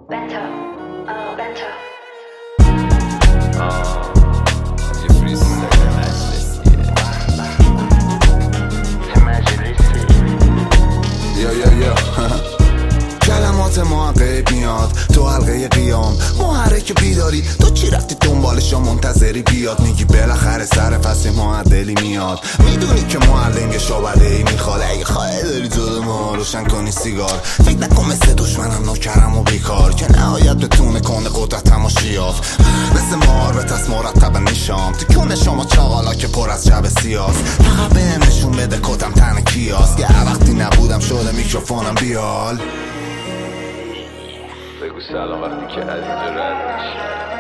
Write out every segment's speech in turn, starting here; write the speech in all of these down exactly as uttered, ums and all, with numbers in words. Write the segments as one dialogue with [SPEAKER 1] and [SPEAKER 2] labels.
[SPEAKER 1] Bento, oh bento.
[SPEAKER 2] آه یه فریستایل مجلسیه یه مجلسی
[SPEAKER 3] یا یا یا کلمات ما غیب میاد تو حلقه قیام محرک بیداری تو چی رفتی دنبالش و منتظری بیاد میگی بالاخره سر فصل معدلی میاد میدونی که معلم یه شعبده ای میخواد اگه خواهی داری جلو ما روشن کنی سیگار فکر نکن مثل دشمنم نوکرم و بیکار که نهایت بتونه کنه قدرتم و شیاف مثل مهارت از مرتب نشام تو کونه شما چاقالا که پر از جب سیاس فقط بهم نشون بده کتم تن کیاس که وقتی نبودم شده میکروفونم بیال
[SPEAKER 2] بگو سلام وقتی که از اینجا رد میشی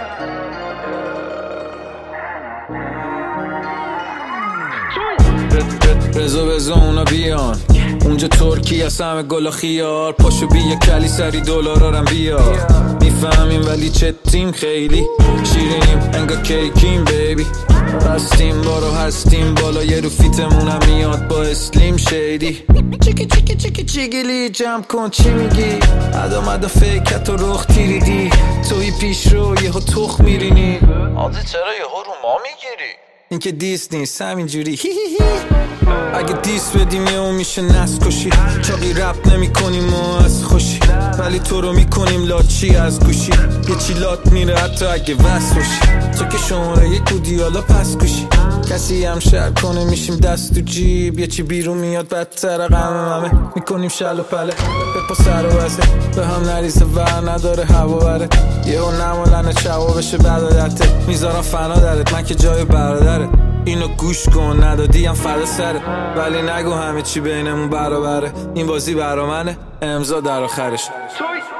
[SPEAKER 4] رزو بزو اونا بیان اونجا ترکی از همه گل و خیار پاشو بیا کلی سری دلارارم بیا میفهمیم ولی چتیم خیلی شیرینیم انگا کیکیم بیبی هستیم بارو هستیم بالا یه رو فیتمونم میاد با اسلیم شیدی چیکی چیکی چیکی چیگیلی جمع کن چی میگی ادا مدا فیکت و رخ تیریدی توی پیش رو یه ها تخ میرینی آده چرا یه ها رو ما میگیری این که دیس نیست همینجوری هی هی هی اگه دیس بدیم یه اون میشه نس کشی چاقی رپ نمی کنیم و از خوشی ولی تو رو میکنیم لاچی از گوشی یه چی لات میره حتی اگه وست باشی تو که شماره یک بودی حالا پس گوشی کسی هم شر کنه میشیم دست تو جیب یه چی بیرون میاد بدتر غم همه میکنیم شل و پله بپا سر و وزه به هم نریزه ور نداره هوا بره یه ها نمالنه چوا بشه بدادته میذارم فنا درت من که جای برادره اینو گوش کن ندادیم فردا سره ولی نگو همه چی بینمون برابره این بازی برا منه امضا در آخرش